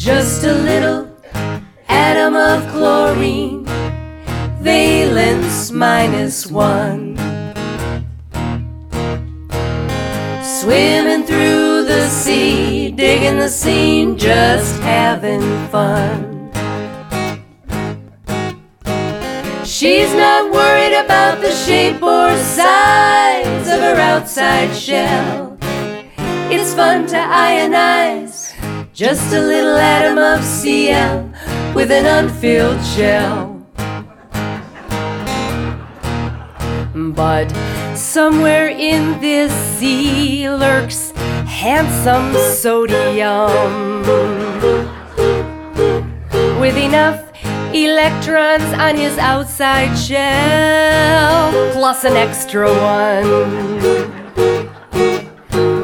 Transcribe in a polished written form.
Just a little atom of chlorine, valence -1. Swimming through the sea, digging the scene, just having fun. She's not worried about the shape or size of her outside shell. It's fun to ionize just a little atom of Cl with an unfilled shell. But somewhere in this sea lurks handsome sodium, with enough electrons on his outside shell, plus an extra one.